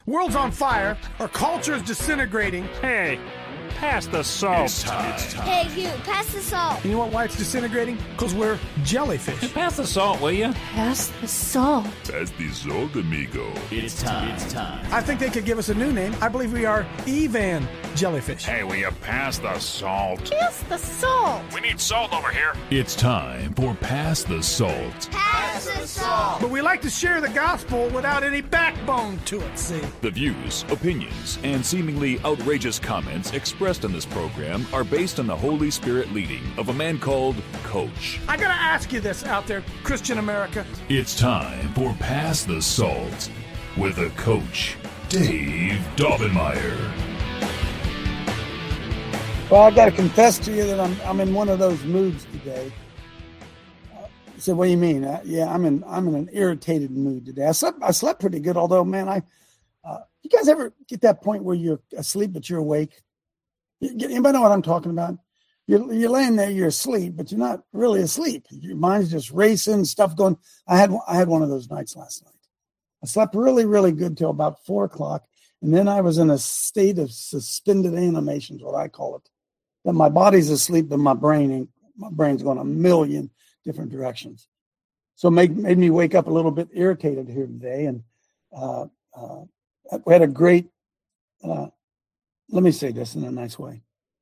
World's on fire. Our culture is disintegrating. Hey, pass the salt. It's time. Hey, you, pass the salt. You know why it's disintegrating? Because we're jellyfish. Pass the salt, will you? Pass the salt. Pass the salt, amigo. It's time. I think they could give us a new name. I believe we are Evan jellyfish. Hey, will you pass the salt? Pass the salt. We need salt over here. It's time for Pass the Salt. Pass the salt. But we like to share the gospel without any backbone to it, see? The views, opinions, and seemingly outrageous comments expressed in this program are based on the Holy Spirit leading of a man called Coach. I gotta ask you this out there, Christian America. It's time for Pass the Salt with a Coach, Dave Daubenmire. Well, I got to confess to you that I'm in one of those moods today. You said, "What do you mean?" Yeah, I'm in an irritated mood today. I slept pretty good, although, man, you guys ever get that point where you're asleep but you're awake? Anybody know what I'm talking about? You're laying there, you're asleep, but you're not really asleep. Your mind's just racing, stuff going. I had one of those nights last night. I slept really, really good till about 4:00, and then I was in a state of suspended animation, is what I call it. That my body's asleep, but my brain's going a million different directions. So it made me wake up a little bit irritated here today. And we had a great, let me say this in a nice way.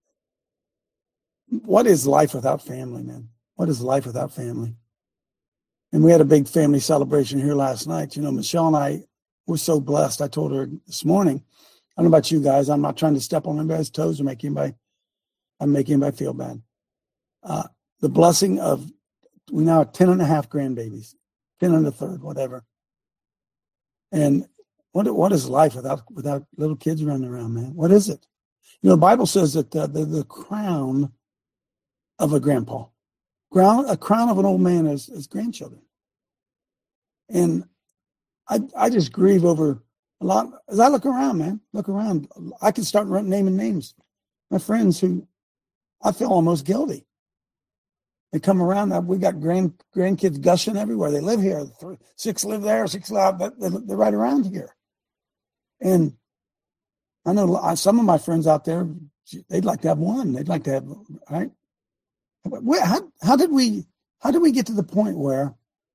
What is life without family, man? What is life without family? And we had a big family celebration here last night. You know, Michelle and I were so blessed. I told her this morning, I don't know about you guys. I'm not trying to step on anybody's toes or make anybody feel bad. The blessing of, we now have 10 and a half grandbabies, 10 and a third, whatever. And what is life without little kids running around, man? What is it? You know, the Bible says that the crown of a grandpa, a crown of an old man is grandchildren. And I just grieve over a lot. As I look around, man, I can start naming names. My friends who I feel almost guilty. They come around. We got grandkids gushing everywhere. They live here. 6 live there, 6 live. They're right around here. And I know some of my friends out there, they'd like to have one. They'd like to have, right? How did we get to the point where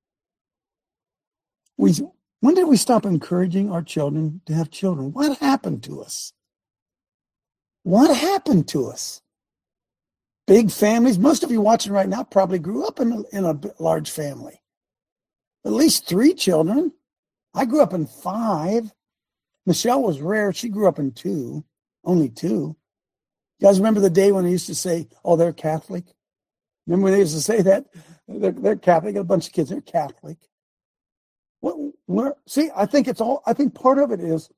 when did we stop encouraging our children to have children? What happened to us? What happened to us? Big families. Most of you watching right now probably grew up in a large family. At least 3 children. I grew up in 5. Michelle was rare. She grew up in 2, only 2. You guys remember the day when they used to say, "Oh, they're Catholic"? Remember when they used to say that? They're Catholic. Got a bunch of kids. They're Catholic. See, I think part of it is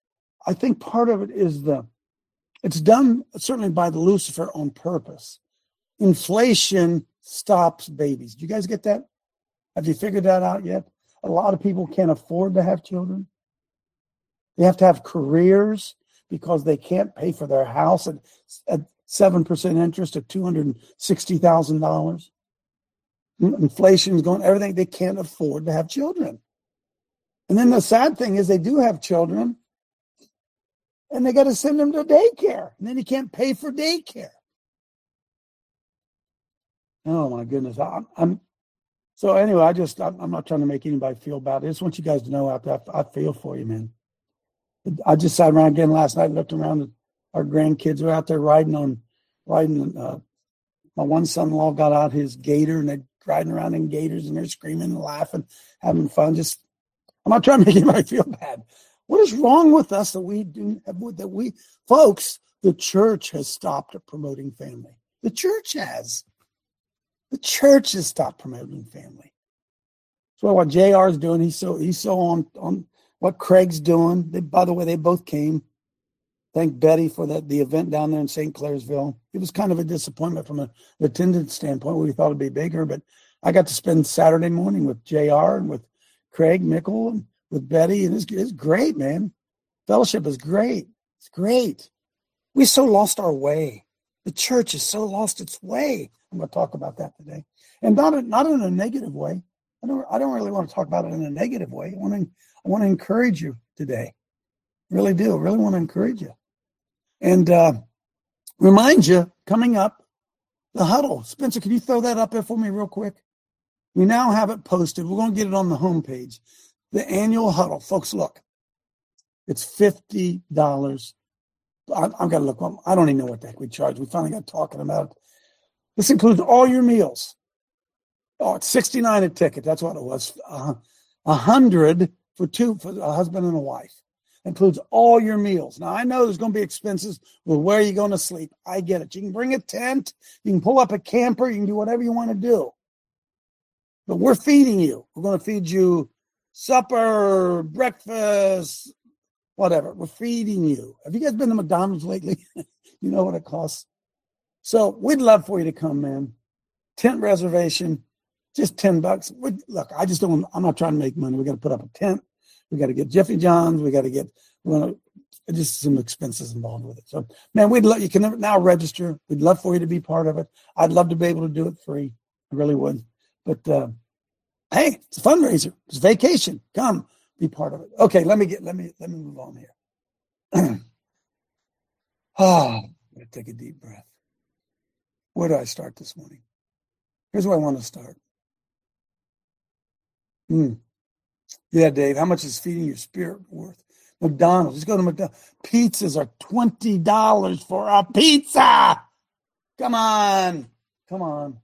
it's done certainly by the Lucifer on purpose. Inflation stops babies. Do you guys get that? Have you figured that out yet? A lot of people can't afford to have children. They have to have careers because they can't pay for their house at 7% interest at $260,000. Inflation's going, everything. They can't afford to have children. And then the sad thing is they do have children and they got to send them to daycare. And then you can't pay for daycare. Oh my goodness. So anyway, I'm not trying to make anybody feel bad. I just want you guys to know I feel for you, man. I just sat around again last night, looked around at our grandkids are out there riding. My one son-in-law got out his gator and they're riding around in gators and they're screaming and laughing, having fun. I'm not trying to make anybody feel bad. What is wrong with us folks, the church has stopped promoting family. The church has stopped promoting family. So what JR is doing, he's so on what Craig's doing. By the way, they both came. Thank Betty for the event down there in St. Clairsville. It was kind of a disappointment from an attendance standpoint. We thought it'd be bigger, but I got to spend Saturday morning with JR and with Craig Mickle and with Betty, and it's great, man. Fellowship is great. It's great. We so lost our way. The church has so lost its way. I'm going to talk about that today, and not in a negative way. I don't really want to talk about it in a negative way. I want to encourage you today. Really do. Really want to encourage you. And remind you, coming up, the huddle. Spencer, can you throw that up there for me real quick? We now have it posted. We're going to get it on the homepage. The annual huddle. Folks, look. It's $50. I've got to look. I don't even know what the heck we charge. We finally got talking about it. This includes all your meals. Oh, it's $69 a ticket. That's what it was. $100 for a husband and a wife. Includes all your meals. Now, I know there's going to be expenses with where you're going to sleep. I get it. You can bring a tent. You can pull up a camper. You can do whatever you want to do. But we're feeding you. We're going to feed you supper, breakfast, whatever. We're feeding you. Have you guys been to McDonald's lately? You know what it costs. So we'd love for you to come, man. Tent reservation, just $10. Look, I'm not trying to make money. We got to put up a tent. We got to get Jeffy John's. Just some expenses involved with it. So, man, you can now register. We'd love for you to be part of it. I'd love to be able to do it free. I really would. But, hey, it's a fundraiser. It's a vacation. Come be part of it. Okay, let me move on here. I'm going to take a deep breath. Where do I start this morning? Here's where I want to start. Yeah, Dave, how much is feeding your spirit worth? McDonald's. Just go to McDonald's. Pizzas are $20 for a pizza. Come on. Pull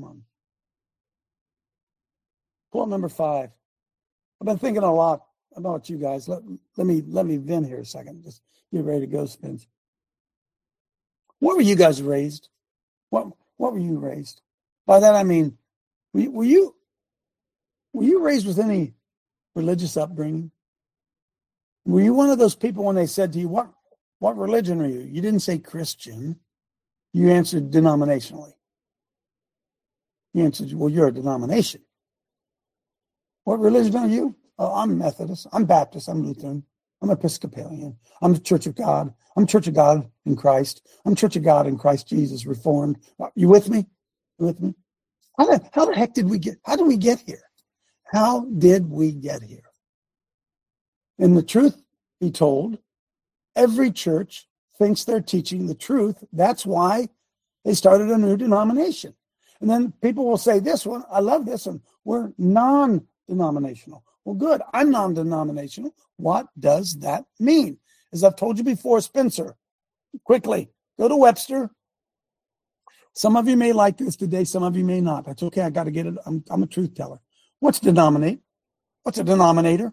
up number 5. I've been thinking a lot about you guys. Let me vent here a second. Just get ready to go, Spence. What were you guys raised? What were you raised? By that I mean, were you raised with any religious upbringing? Were you one of those people when they said to you, what religion are you? You didn't say Christian. You answered denominationally. You answered, well, you're a denomination. What religion are you? Oh, I'm Methodist. I'm Baptist. I'm Lutheran. I'm Episcopalian. I'm the Church of God. I'm Church of God in Christ. I'm Church of God in Christ Jesus, Reformed. You with me? How the heck did we get? How did we get here? How did we get here? And the truth be told, every church thinks they're teaching the truth. That's why they started a new denomination. And then people will say, this one, I love this one. We're non-denominational. Well, good. I'm non-denominational. What does that mean? As I've told you before, Spencer, quickly, go to Webster. Some of you may like this today. Some of you may not. That's okay. I got to get it. I'm a truth teller. What's denominate? What's a denominator?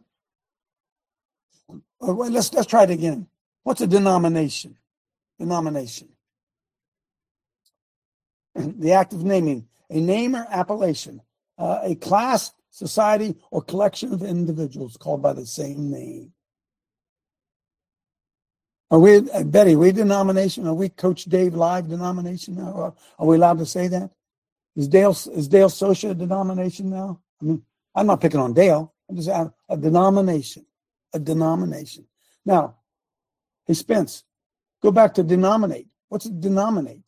Let's try it again. What's a denomination? Denomination. The act of naming. A name or appellation. A class, society, or collection of individuals called by the same name. Are we, Betty, we denomination? Are we Coach Dave Live denomination now? Are we allowed to say that? Is Dale Socia a denomination now? I mean, I'm not picking on Dale. I'm just a denomination. A denomination. Now, hey, Spence, go back to denominate. What's it denominate?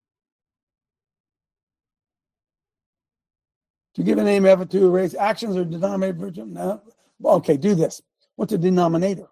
To give a name ever to a race, actions are denominated virtue. No. Okay, do this. What's a denominator?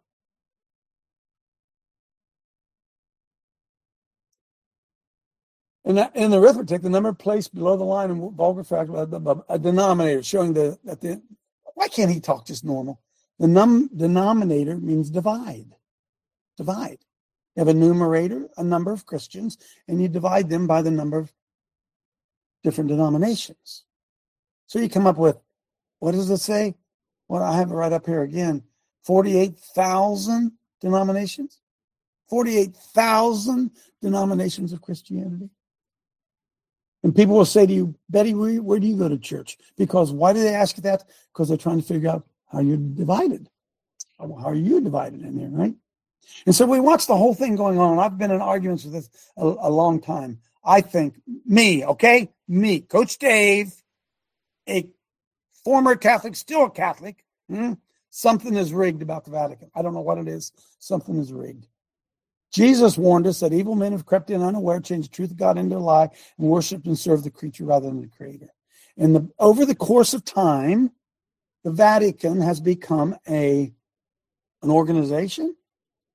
In arithmetic, the number placed below the line in vulgar fraction, a denominator showing why can't he talk just normal? The denominator means divide. Divide. You have a numerator, a number of Christians, and you divide them by the number of different denominations. So you come up with, what does it say? Well, I have it right up here again. 48,000 denominations. 48,000 denominations of Christianity. And people will say to you, Betty, where do you go to church? Because why do they ask you that? Because they're trying to figure out how you're divided. How are you divided in there, right? And so we watch the whole thing going on. I've been in arguments with this a long time. I think me, Coach Dave, a former Catholic, still a Catholic, something is rigged about the Vatican. I don't know what it is. Something is rigged. Jesus warned us that evil men have crept in unaware, changed the truth of God into a lie, and worshipped and served the creature rather than the creator. And over the course of time, the Vatican has become an organization,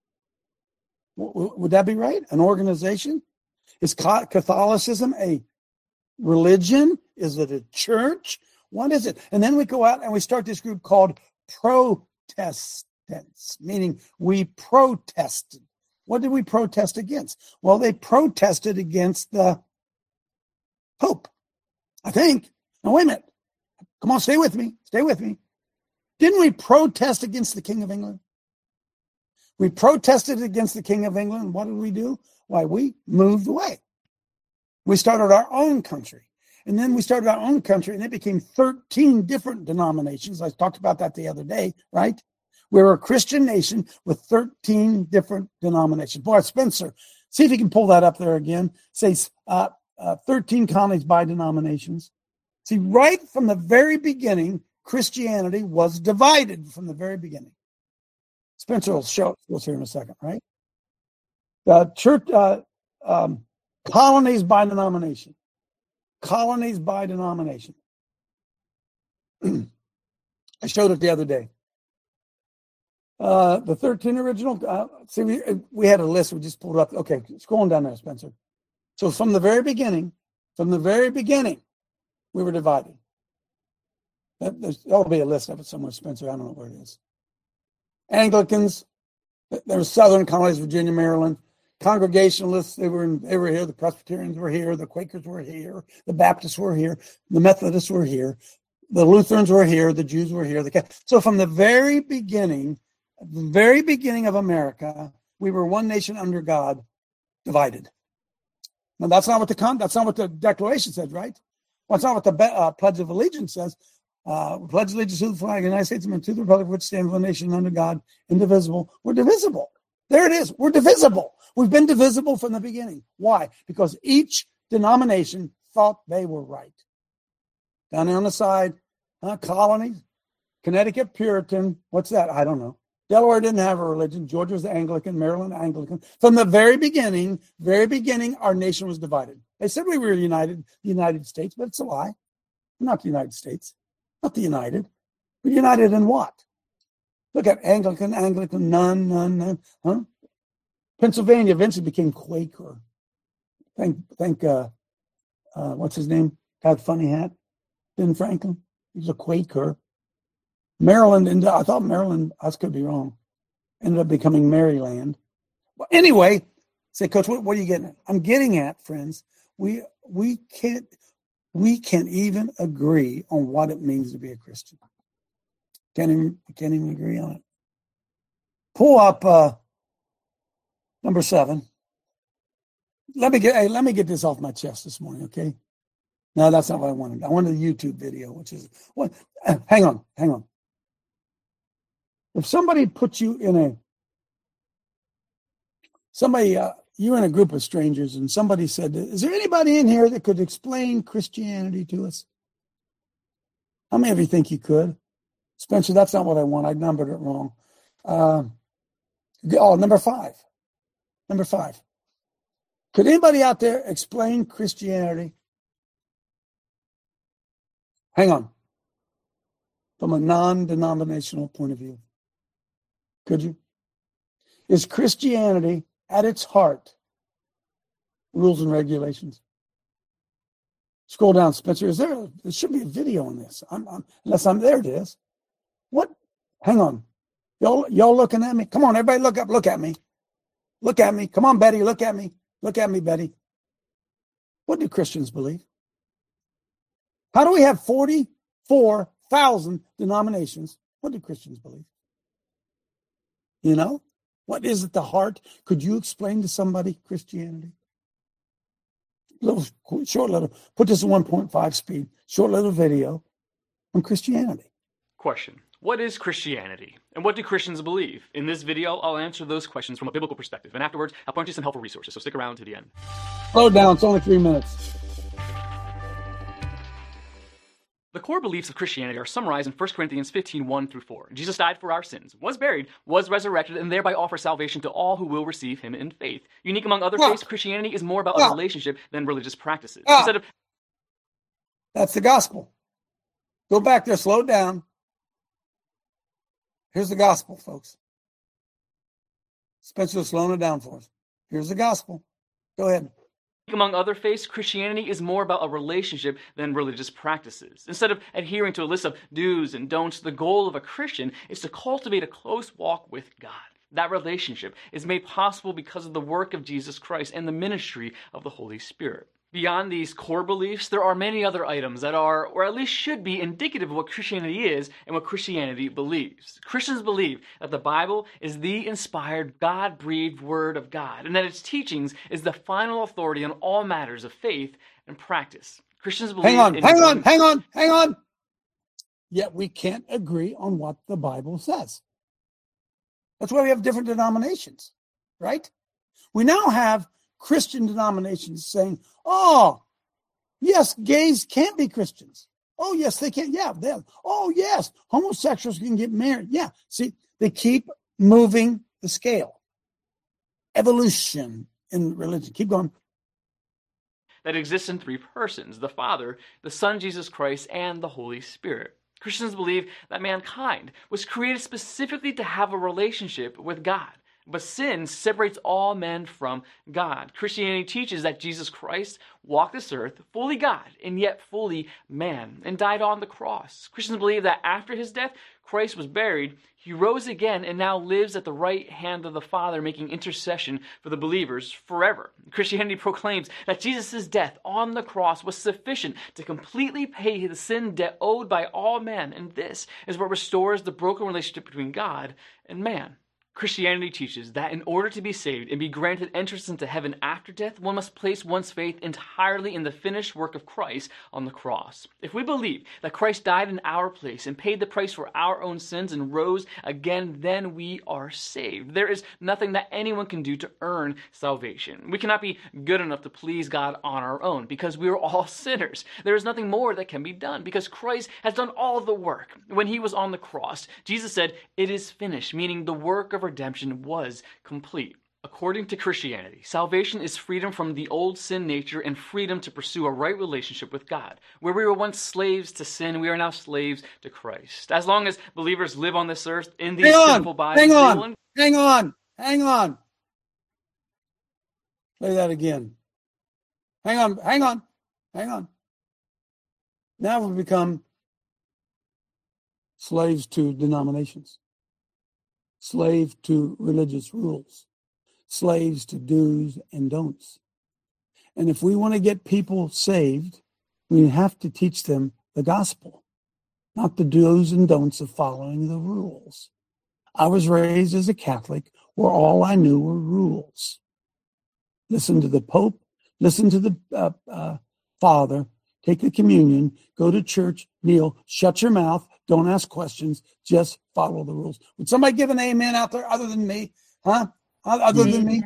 Would that be right? An organization? Is Catholicism a religion? Is it a church? What is it? And then we go out and we start this group called Protestants, meaning we protested. What did we protest against? Well, they protested against the Pope, I think. Now, wait a minute. Come on, stay with me. Stay with me. Didn't we protest against the King of England? We protested against the King of England. What did we do? Why, we moved away. We started our own country. And then we started our own country, and it became 13 different denominations. I talked about that the other day, right? We were a Christian nation with 13 different denominations. Boy, Spencer, see if you can pull that up there again. Say 13 colonies by denominations. See, right from the very beginning, Christianity was divided from the very beginning. Spencer will show us here in a second, right? The church, colonies by denomination. Colonies by denomination. I showed it the other day. The 13 original, see, we had a list, we just pulled up. Okay, scrolling down there, Spencer. So from the very beginning, we were divided. There'll be a list of it somewhere, Spencer. I don't know where it is. Anglicans, there were Southern colonies, Virginia, Maryland. Congregationalists, they were here. The Presbyterians were here. The Quakers were here. The Baptists were here. The Methodists were here. The Lutherans were here. The Jews were here. So from the very beginning of America, we were one nation under God, divided. Now that's not what the Declaration says, right? Well, that's not what the Pledge of Allegiance says. Pledge allegiance to the flag of the United States and to the republic which stands one nation under God, indivisible. We're divisible. There it is. We're divisible. We've been divisible from the beginning. Why? Because each denomination thought they were right. Down there on the side, colonies, Connecticut Puritan. What's that? I don't know. Delaware didn't have a religion. Georgia's Anglican, Maryland Anglican. From the very beginning, our nation was divided. They said we were the United States, but it's a lie. We're not the United States. Not the United. We're united in what? Look at Anglican, none. Huh? Pennsylvania eventually became Quaker. Thank what's his name? Got a funny hat. Ben Franklin. He was a Quaker. Maryland, I thought Maryland, I could be wrong, ended up becoming Maryland. Well, anyway, say, Coach, what are you getting at? I'm getting at, friends, we can't even agree on what it means to be a Christian. Can't even agree on it. Pull up number 7. Let me get this off my chest this morning, okay? No, that's not what I wanted. I wanted a YouTube video, which is what. Hang on. If somebody put you in you're in a group of strangers, and somebody said, "Is there anybody in here that could explain Christianity to us?" How many of you think you could? Spencer, that's not what I want. I numbered it wrong. Number 5. Number 5. Could anybody out there explain Christianity? Hang on. From a non-denominational point of view. Could you? Is Christianity at its heart rules and regulations? Scroll down, Spencer. There should be a video on this. There it is. What? Hang on. Y'all looking at me? Come on, everybody look up. Look at me. Look at me. Come on, Betty. Look at me. Look at me, Betty. What do Christians believe? How do we have 44,000 denominations? What do Christians believe? You know? What is at the heart? Could you explain to somebody Christianity? Short little, put this in 1.5 speed, short little video on Christianity. Question. What is Christianity? And what do Christians believe? In this video, I'll answer those questions from a biblical perspective. And afterwards, I'll point you some helpful resources, so stick around to the end. Slow down, it's only 3 minutes. The core beliefs of Christianity are summarized in 1 Corinthians 15, 1 through 4. Jesus died for our sins, was buried, was resurrected, and thereby offers salvation to all who will receive him in faith. Unique among other faiths, Christianity is more about a relationship than religious practices. That's the gospel. Go back there, slow down. Here's the gospel, folks. Spencer's slowing it down for us. Here's the gospel. Go ahead. Among other faiths, Christianity is more about a relationship than religious practices. Instead of adhering to a list of do's and don'ts, the goal of a Christian is to cultivate a close walk with God. That relationship is made possible because of the work of Jesus Christ and the ministry of the Holy Spirit. Beyond these core beliefs, there are many other items that are, or at least should be, indicative of what Christianity is and what Christianity believes. Christians believe that the Bible is the inspired, God-breathed Word of God, and that its teachings is the final authority on all matters of faith and practice. Christians believe Hang on. Yet we can't agree on what the Bible says. That's why we have different denominations, right? We now have Christian denominations saying, oh, yes, gays can't be Christians. Oh, yes, they can. Yeah. Oh, yes, homosexuals can get married. Yeah. See, they keep moving the scale. Evolution in religion. Keep going. That exists in three persons: the Father, the Son, Jesus Christ, and the Holy Spirit. Christians believe that mankind was created specifically to have a relationship with God. But sin separates all men from God. Christianity teaches that Jesus Christ walked this earth fully God and yet fully man and died on the cross. Christians believe that after his death, Christ was buried, he rose again and now lives at the right hand of the Father, making intercession for the believers forever. Christianity proclaims that Jesus' death on the cross was sufficient to completely pay the sin debt owed by all men, and this is what restores the broken relationship between God and man. Christianity teaches that in order to be saved and be granted entrance into heaven after death, one must place one's faith entirely in the finished work of Christ on the cross. If we believe that Christ died in our place and paid the price for our own sins and rose again, then we are saved. There is nothing that anyone can do to earn salvation. We cannot be good enough to please God on our own because we are all sinners. There is nothing more that can be done because Christ has done all the work. When he was on the cross, Jesus said, "It is finished," meaning the work of redemption was complete. According to Christianity, salvation is freedom from the old sin nature and freedom to pursue a right relationship with God. Where we were once slaves to sin, we are now slaves to Christ. As long as believers live on this earth in these sinful bodies, hang on. Play that again. Hang on. Now we've become slaves to denominations. Slave to religious rules, slaves to do's and don'ts. And if we want to get people saved, we have to teach them the gospel, not the do's and don'ts of following the rules. I was raised as a Catholic where all I knew were rules. Listen to the Pope, listen to the Father, take the communion, go to church, kneel, shut your mouth, don't ask questions, just follow the rules. Would somebody give an amen out there other than me? Other than me?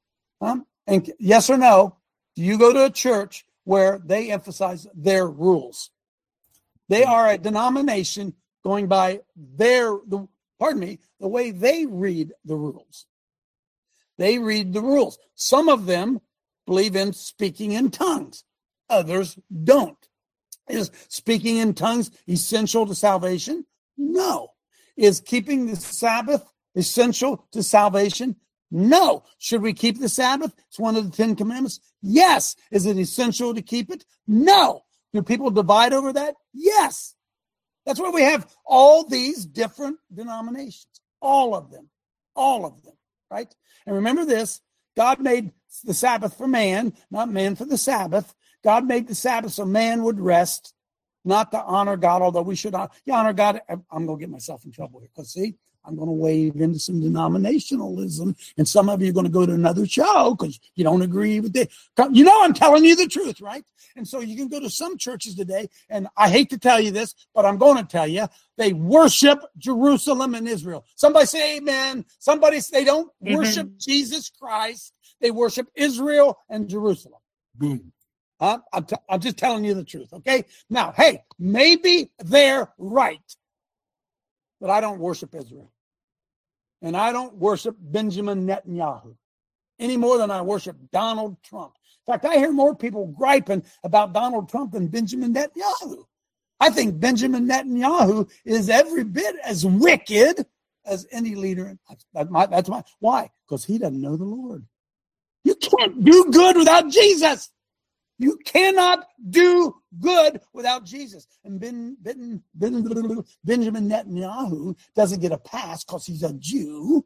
And yes or no, do you go to a church where they emphasize their rules? They are a denomination going by the way they read the rules. They read the rules. Some of them believe in speaking in tongues. Others don't. Is speaking in tongues essential to salvation? No. Is keeping the Sabbath essential to salvation? No. Should we keep the Sabbath? It's one of the 10 Commandments. Yes. Is it essential to keep it? No. Do people divide over that? Yes. That's why we have all these different denominations. All of them, right? And remember this, God made the Sabbath for man, not man for the Sabbath. God made the Sabbath so man would rest, not to honor God, although we should honor God. I'm going to get myself in trouble here because, see, I'm going to wade into some denominationalism, and some of you are going to go to another show because you don't agree with it. You know I'm telling you the truth, right? And so you can go to some churches today, and I hate to tell you this, but I'm going to tell you, they worship Jerusalem and Israel. Somebody say amen. Somebody say they don't worship Jesus Christ. They worship Israel and Jerusalem. Boom. I'm just telling you the truth, okay? Now, hey, maybe they're right, but I don't worship Israel. And I don't worship Benjamin Netanyahu any more than I worship Donald Trump. In fact, I hear more people griping about Donald Trump than Benjamin Netanyahu. I think Benjamin Netanyahu is every bit as wicked as any leader. Why? Because he doesn't know the Lord. You can't do good without Jesus. You cannot do good without Jesus. And Benjamin Netanyahu doesn't get a pass because he's a Jew.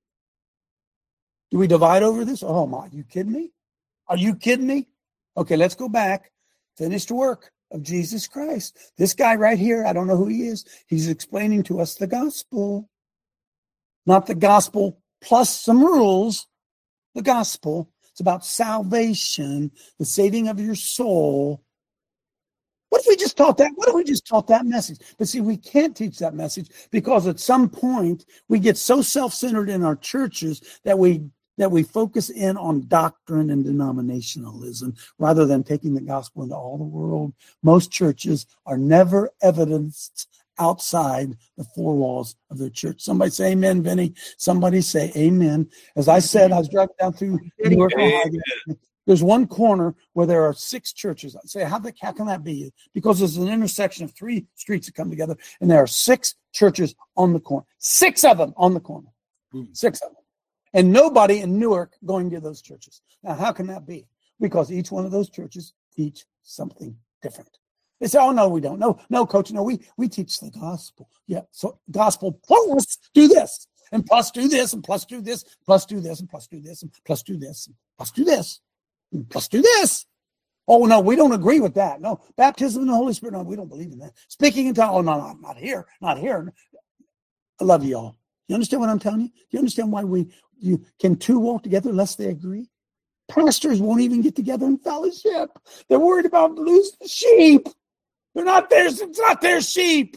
Do we divide over this? Oh, my, are you kidding me? Are you kidding me? Okay, let's go back. Finished work of Jesus Christ. This guy right here, I don't know who he is. He's explaining to us the gospel. Not the gospel plus some rules. The gospel. It's about salvation, the saving of your soul. What if we just taught that? What if we just taught that message? But see, we can't teach that message because at some point we get so self-centered in our churches that we focus in on doctrine and denominationalism rather than taking the gospel into all the world. Most churches are never evidenced outside the four walls of their church. Somebody say amen, Vinny. Somebody say amen. As I said, I was driving down through Newark, Ohio. There's one corner where there are 6 churches. I say, how can that be? Because there's an intersection of 3 streets that come together, and there are 6 churches on the corner. 6 of them on the corner. 6 of them. And nobody in Newark going to those churches. Now, how can that be? Because each one of those churches teach something different. They say, oh, no, we don't. No, coach, no, we teach the gospel. Yeah, so gospel plus do this, and plus do this, and plus do this, plus do this, and plus do this, and plus do this, and plus do this, and plus do this. Oh, no, we don't agree with that. No, baptism in the Holy Spirit, no, we don't believe in that. Speaking in tongues, oh, no, not here. I love you all. You understand what I'm telling you? Do you understand why can 2 walk together unless they agree? Pastors won't even get together in fellowship. They're worried about losing the sheep. They're not theirs. It's not their sheep.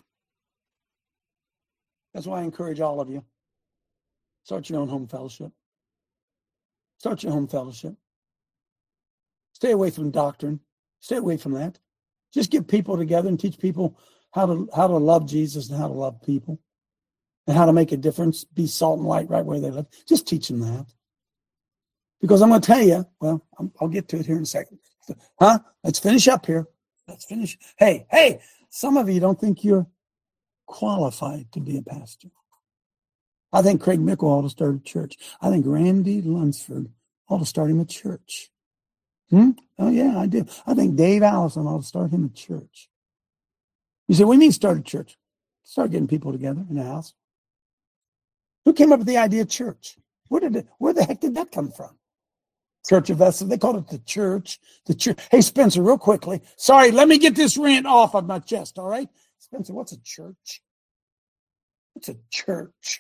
That's why I encourage all of you. Start your own home fellowship. Start your home fellowship. Stay away from doctrine. Stay away from that. Just get people together and teach people how to love Jesus and how to love people and how to make a difference, be salt and light right where they live. Just teach them that. Because I'm going to tell you, well, I'll get to it here in a second. Let's finish up here. Let's finish. Hey, some of you don't think you're qualified to be a pastor. I think Craig Mickle ought to start a church. I think Randy Lunsford ought to start him a church. Oh, yeah, I do. I think Dave Allison ought to start him a church. You say, what do you mean start a church? Start getting people together in a house. Who came up with the idea of church? Where the heck did that come from? Church of Vessel. They called it the church. The church. Hey, Spencer, real quickly. Sorry, let me get this rant off of my chest, all right? Spencer, what's a church? What's a church?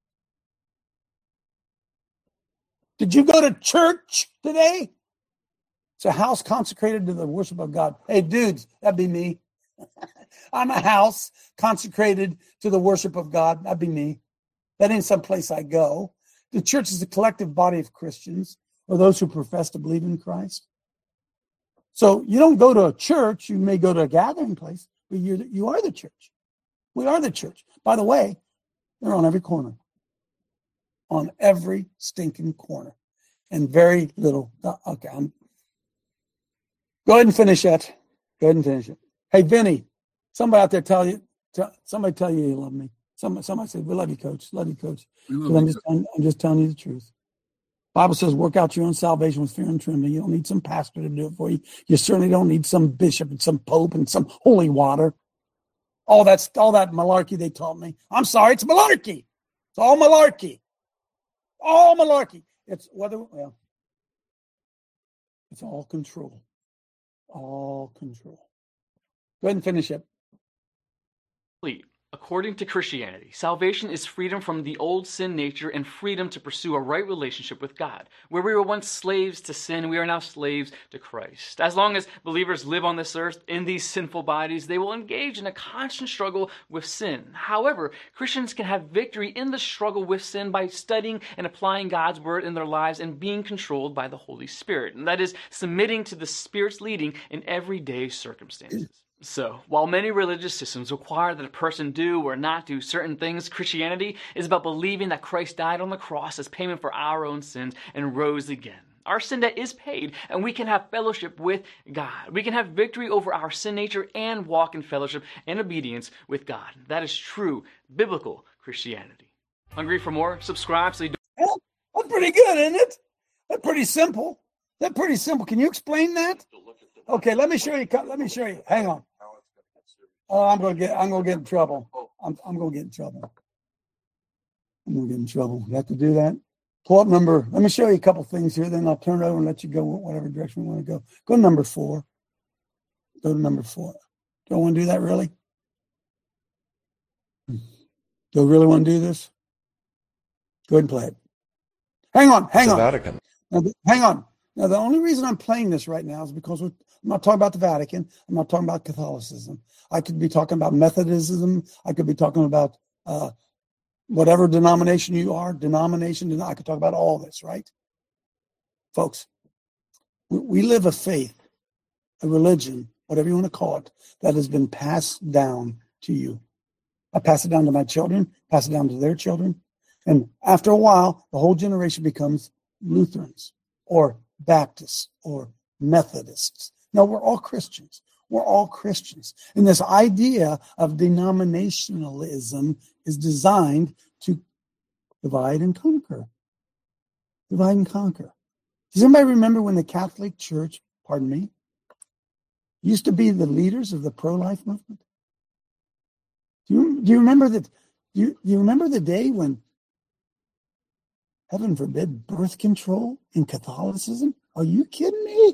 Did you go to church today? It's a house consecrated to the worship of God. Hey, dudes, that'd be me. I'm a house consecrated to the worship of God. That'd be me. That ain't some place I go. The church is a collective body of Christians or those who profess to believe in Christ. So you don't go to a church. You may go to a gathering place, but you are the church. We are the church. By the way, they're on every corner. On every stinking corner. And very little. Okay, go ahead and finish that. Go ahead and finish it. Hey, Vinny, somebody out there tell you love me. Somebody said, we love you, coach. Love you, coach. I'm just telling you the truth. Bible says, work out your own salvation with fear and trembling. You don't need some pastor to do it for you. You certainly don't need some bishop and some pope and some holy water. All that malarkey they taught me. I'm sorry, it's malarkey. It's all malarkey. All malarkey. It's all control. All control. Go ahead and finish it. According to Christianity, salvation is freedom from the old sin nature and freedom to pursue a right relationship with God. Where we were once slaves to sin, we are now slaves to Christ. As long as believers live on this earth in these sinful bodies, they will engage in a constant struggle with sin. However, Christians can have victory in the struggle with sin by studying and applying God's word in their lives and being controlled by the Holy Spirit. And that is submitting to the Spirit's leading in everyday circumstances. So, while many religious systems require that a person do or not do certain things, Christianity is about believing that Christ died on the cross as payment for our own sins and rose again. Our sin debt is paid, and we can have fellowship with God. We can have victory over our sin nature and walk in fellowship and obedience with God. That is true biblical Christianity. Hungry for more? Subscribe so you don't. Well, that's pretty good, isn't it? That's pretty simple. That's pretty simple. Can you explain that? Okay, let me show you. Let me show you. Hang on. Oh, I'm gonna get in trouble. I'm gonna get in trouble. I'm gonna get in trouble. You have to do that. Pull up number. Let me show you a couple things here. Then I'll turn it over and let you go whatever direction we want to go. Go to number 4. Go to number 4. Don't want to do that, really? Do you really want to do this? Go ahead and play it. Hang on. Vatican. Now, hang on. Now, the only reason I'm playing this right now is because I'm not talking about the Vatican. I'm not talking about Catholicism. I could be talking about Methodism. I could be talking about whatever denomination you are, I could talk about all this, right? Folks, we live a faith, a religion, whatever you want to call it, that has been passed down to you. I pass it down to my children, pass it down to their children. And after a while, the whole generation becomes Lutherans or Baptists or Methodists. No, we're all Christians. We're all Christians. And this idea of denominationalism is designed to divide and conquer. Divide and conquer. Does anybody remember when the Catholic Church, used to be the leaders of the pro-life movement? Do you remember that? You remember the day when, heaven forbid, birth control in Catholicism? Are you kidding me?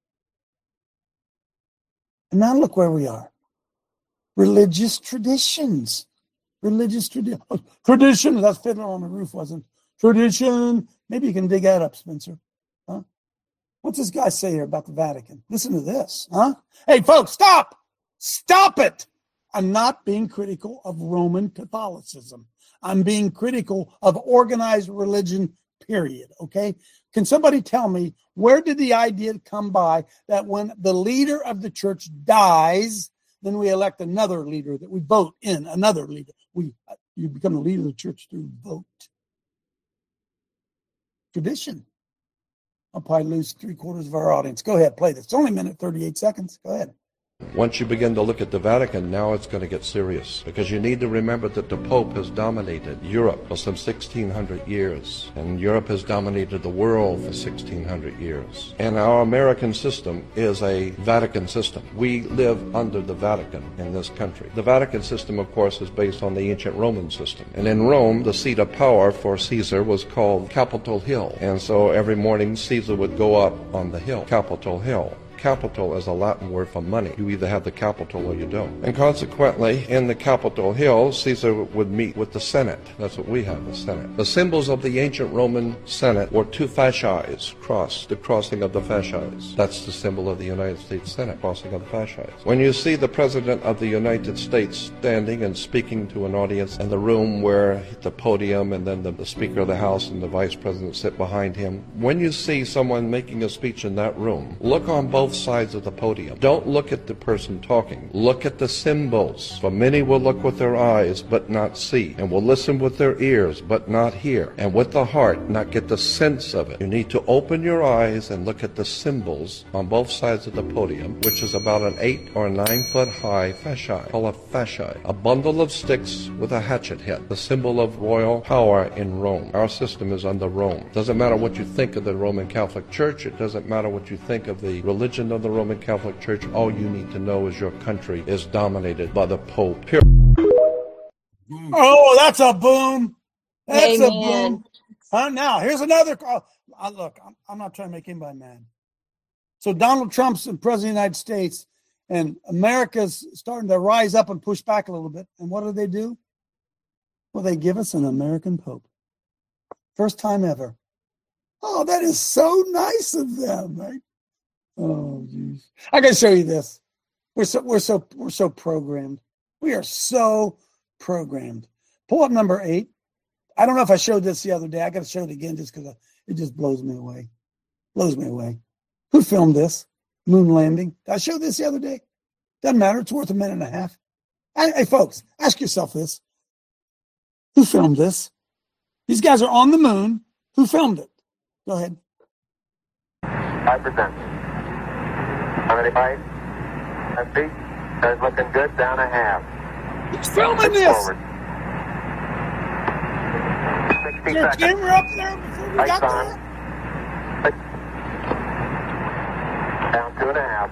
And now look where we are. Religious traditions. Tradition, that's Fiddler on the Roof, wasn't tradition. Maybe you can dig that up, Spencer. Huh? What's this guy say here about the Vatican? Listen to this, huh? Hey, folks, stop! Stop it! I'm not being critical of Roman Catholicism. I'm being critical of organized religion, period, okay? Can somebody tell me, where did the idea come by that when the leader of the church dies, then we elect another leader, that we vote in another leader? You become the leader of the church through vote. Tradition. I'll probably lose 3/4 of our audience. Go ahead, play this. It's only a minute, 38 seconds. Go ahead. Once you begin to look at the Vatican, now it's going to get serious, because you need to remember that the Pope has dominated Europe for some 1,600 years, and Europe has dominated the world for 1,600 years. And our American system is a Vatican system. We live under the Vatican in this country. The Vatican system, of course, is based on the ancient Roman system. And in Rome, the seat of power for Caesar was called Capitol Hill. And so every morning, Caesar would go up on the hill, Capitol Hill. Capitol is a Latin word for money. You either have the Capitol or you don't. And consequently, in the Capitol Hill, Caesar would meet with the Senate. That's what we have, the Senate. The symbols of the ancient Roman Senate were two fasces, the crossing of the fasces. That's the symbol of the United States Senate, crossing of the fasces. When you see the President of the United States standing and speaking to an audience in the room where the podium and then the Speaker of the House and the Vice President sit behind him, when you see someone making a speech in that room, look on both sides of the podium. Don't look at the person talking. Look at the symbols. For many will look with their eyes but not see, and will listen with their ears but not hear, and with the heart not get the sense of it. You need to open your eyes and look at the symbols on both sides of the podium, which is about an 8 or 9 foot high fascia, called a fascia, a bundle of sticks with a hatchet head, the symbol of royal power in Rome. Our system is under Rome. Doesn't matter what you think of the Roman Catholic Church. It doesn't matter what you think of the religion of the Roman Catholic Church. All you need to know is your country is dominated by the Pope. Period. Oh, that's a boom. That's Amen. a boom. Now, here's another call. Look, I'm not trying to make anybody mad. So Donald Trump's the president of the United States, and America's starting to rise up and push back a little bit. And what do? Well, they give us an American Pope. First time ever. Oh, that is so nice of them, right? Oh, geez. I got to show you this. We're so programmed. We are so programmed. Pull up number 8. I don't know if I showed this the other day. I got to show it again just because it just blows me away. Blows me away. Who filmed this? Moon landing. Did I show this the other day? Doesn't matter. It's worth a minute and a half. Hey, folks, ask yourself this. Who filmed this? These guys are on the moon. Who filmed it? Go ahead. 5%. 75. 10 feet. That's looking good. Down a half. Who's filming this? Forward. Is there a seconds. camera up there before we Lights got on. there? Down 2.5.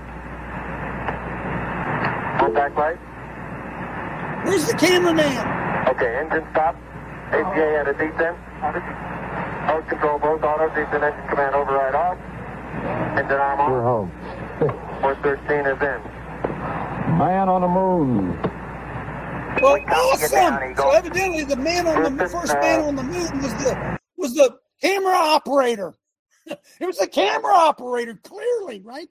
Contact light. Where's the cameraman? Okay, engine stop. APA at a descent. Mode control both autos. Descent engine command override off. Engine arm on. We're home. 413 is in. Man on the moon. Well, We can't get down, awesome. Eagle. So evidently, the man on the first man on the moon was the camera operator. It was the camera operator, clearly, right?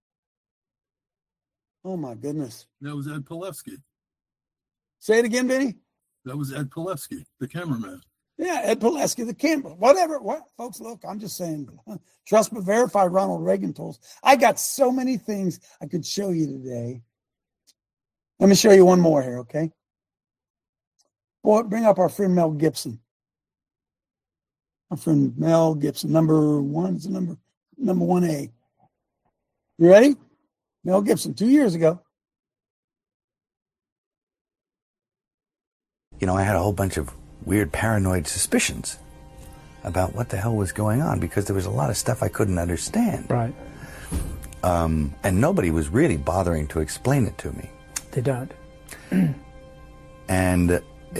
Oh my goodness! That was Ed Pilevsky. Say it again, Benny. That was Ed Pilevsky, the cameraman. Yeah, Ed Pilevsky, the camera. Whatever. What, folks? Look, I'm just saying. Trust but verify. Ronald Reagan told us. I got so many things I could show you today. Let me show you one more here, okay? Boy, bring up our friend Mel Gibson. Our friend Mel Gibson, number 1A. You ready? Mel Gibson, 2 years ago. You know, I had a whole bunch of weird paranoid suspicions about what the hell was going on because there was a lot of stuff I couldn't understand. Right. And nobody was really bothering to explain it to me. They don't. And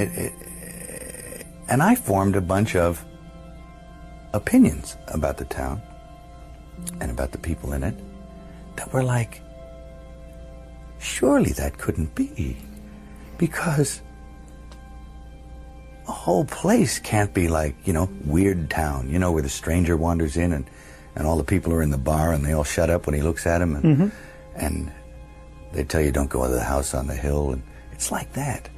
and I formed a bunch of opinions about the town and about the people in it that were like, surely that couldn't be, because a whole place can't be like, you know, Weird Town, you know, where the stranger wanders in and all the people are in the bar and they all shut up when he looks at them and they tell you don't go into the house on the hill, and it's like that.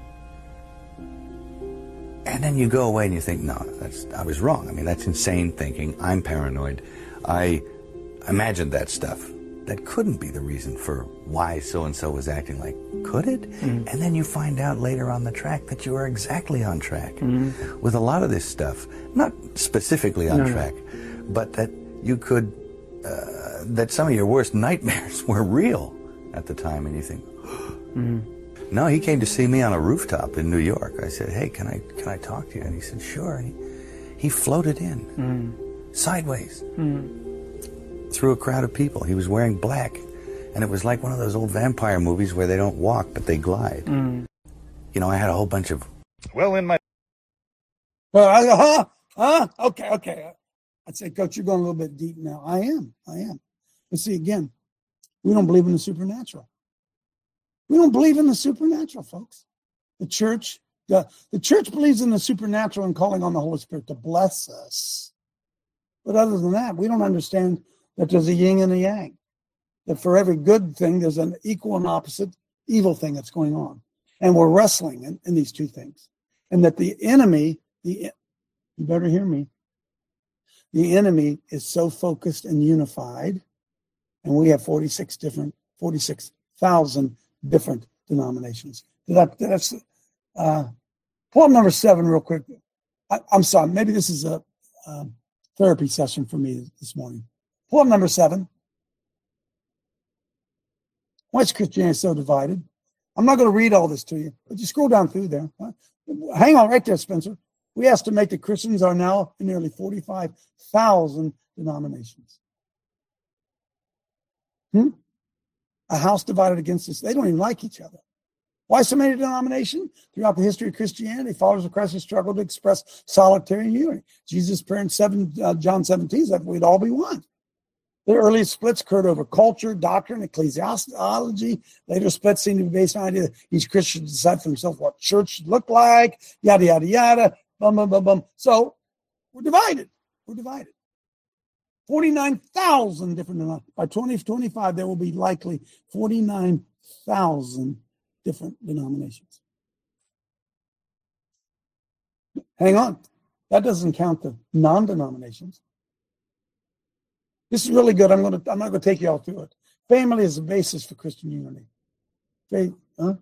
And then you go away and you think, no, I was wrong. I mean, that's insane thinking. I'm paranoid. I imagined that stuff. That couldn't be the reason for why so-and-so was acting like, could it? And then you find out later on the track that you are exactly on track with a lot of this stuff. Not specifically on track, but that you could, that some of your worst nightmares were real at the time, and you think, no, he came to see me on a rooftop in New York. I said, hey, can I talk to you? And he said, sure. And he floated in, sideways, through a crowd of people. He was wearing black, and it was like one of those old vampire movies where they don't walk, but they glide. You know, I had a whole bunch of... Okay. I'd say, Coach, you're going a little bit deep now. I am. But see, again, we don't believe in the supernatural. We don't believe in the supernatural, folks. The church believes in the supernatural and calling on the Holy Spirit to bless us. But other than that, we don't understand that there's a yin and a yang. That for every good thing, there's an equal and opposite evil thing that's going on. And we're wrestling in these two things. And that the enemy, you better hear me, the enemy is so focused and unified, and we have 46,000 different denominations. That's pull up number 7 real quick. I'm sorry, maybe this is a therapy session for me this morning. Pull up number 7. Why is Christianity so divided? I'm not going to read all this to you, but you scroll down through there. Hang on right there, Spencer. We estimate that Christians are now in nearly 45,000 denominations. A house divided against us. They don't even like each other. Why so many denominations? Throughout the history of Christianity, followers of Christ have struggled to express solitary unity. Jesus' prayer in John 17 is that we'd all be one. The earliest splits occurred over culture, doctrine, ecclesiology. Later splits seem to be based on the idea that each Christian should decide for himself what church should look like, yada, yada, yada, bum, bum, bum, bum. So we're divided. 49,000 different denominations. By 2025, there will be likely 49,000 different denominations. Hang on. That doesn't count the non-denominations. This is really good. I'm not going to take you all through it. Family is the basis for Christian unity. Faith, huh?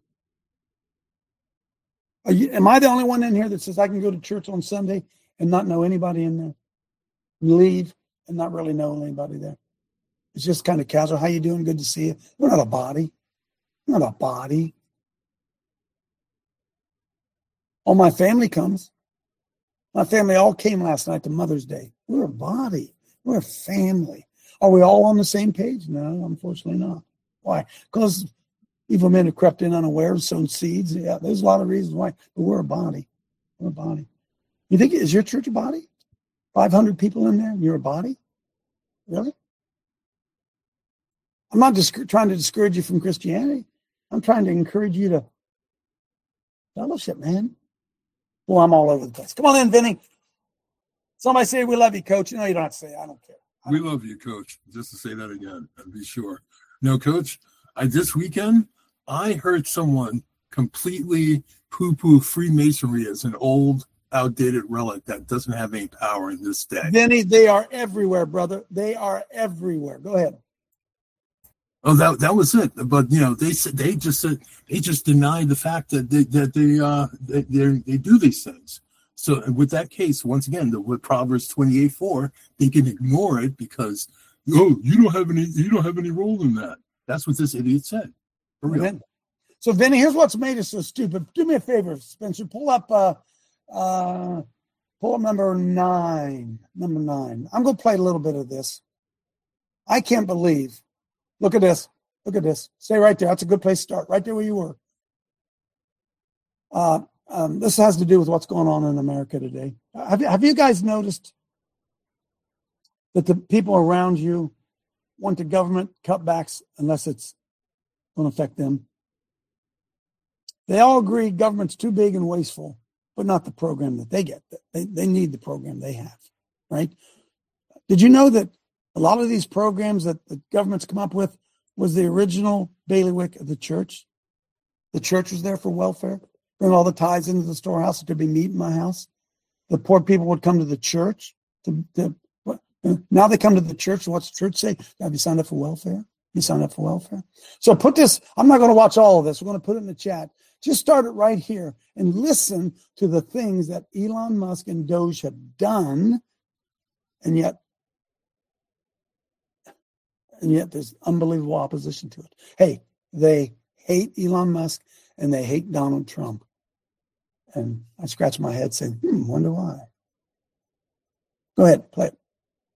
Am I the only one in here that says I can go to church on Sunday and not know anybody in there? Leave and not really know anybody there. It's just kind of casual. How you doing? Good to see you. We're not a body. We're not a body. All my family comes. My family all came last night to Mother's Day. We're a body. We're a family. Are we all on the same page? No, unfortunately not. Why? Because evil men have crept in unawares, sown seeds. Yeah, there's a lot of reasons why. But we're a body. We're a body. You think, is your church a body? 500 people in there and you're a body? Really? I'm not just trying to discourage you from Christianity. I'm trying to encourage you to fellowship, man. Well, I'm all over the place. Come on in, Vinny. Somebody say, we love you, Coach. No, you don't have to say it. I don't care. We love you, Coach. Just to say that again, and be sure. No, Coach, this weekend, I heard someone completely poo-poo Freemasonry as an old, outdated relic that doesn't have any power in this day. Vinny, they are everywhere, brother. They are everywhere. Go ahead. Oh, that was it. But they just denied the fact that they do these things. So with that case, once again, with Proverbs 28:4, they can ignore it because you don't have any role in that. That's what this idiot said. For real. So Vinny, here's what's made us so stupid. Do me a favor, Spencer. Pull up number 9. Number 9. I'm going to play a little bit of this. I can't believe. Look at this. Look at this. Stay right there. That's a good place to start. Right there where you were. This has to do with what's going on in America today. Have you guys noticed that the people around you want the government cutbacks unless it's going to affect them? They all agree government's too big and wasteful, but not the program that they get. They need the program they have, right? Did you know that a lot of these programs that the government's come up with was the original bailiwick of the church? The church was there for welfare. Bring all the tithes into the storehouse. There could be meat in my house. The poor people would come to the church. Now they come to the church. What's the church say? Have you signed up for welfare? You signed up for welfare? So put this, I'm not going to watch all of this. We're going to put it in the chat. Just start it right here and listen to the things that Elon Musk and Doge have done. And yet there's unbelievable opposition to it. Hey, they hate Elon Musk and they hate Donald Trump. And I scratch my head saying, wonder why. Go ahead, play it.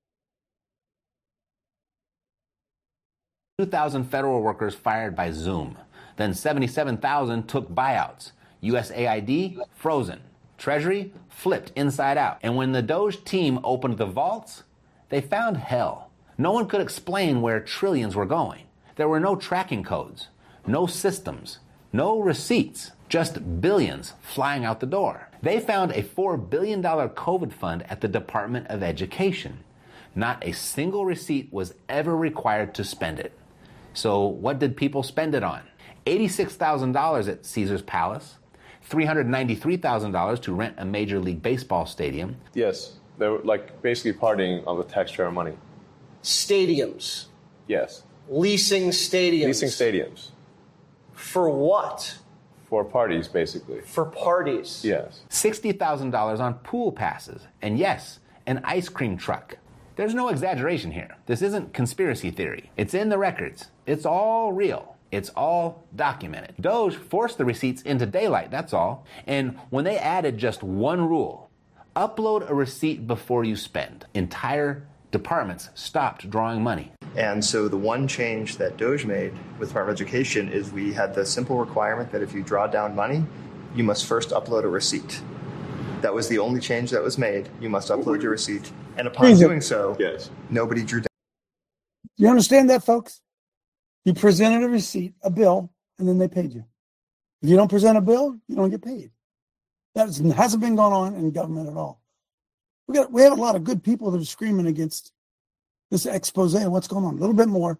2,000 federal workers fired by Zoom. Then 77,000 took buyouts. USAID, frozen. Treasury, flipped inside out. And when the Doge team opened the vaults, they found hell. No one could explain where trillions were going. There were no tracking codes, no systems, no receipts, just billions flying out the door. They found a $4 billion COVID fund at the Department of Education. Not a single receipt was ever required to spend it. So what did people spend it on? $86,000 at Caesar's Palace, $393,000 to rent a Major League Baseball stadium. Yes, they were basically partying on the taxpayer money. Stadiums. Yes. Leasing stadiums. Leasing stadiums. For what? For parties, basically. For parties. Yes. $60,000 on pool passes. And yes, an ice cream truck. There's no exaggeration here. This isn't conspiracy theory. It's in the records. It's all real. It's all documented. Doge forced the receipts into daylight, that's all. And when they added just one rule, upload a receipt before you spend, entire departments stopped drawing money. And so the one change that Doge made with Department of Education is we had the simple requirement that if you draw down money, you must first upload a receipt. That was the only change that was made. You must upload your receipt. And upon doing so, yes, nobody drew down. You understand that, folks? You presented a receipt, a bill, and then they paid you. If you don't present a bill, you don't get paid. That hasn't been going on in government at all. We have a lot of good people that are screaming against this expose of what's going on. A little bit more.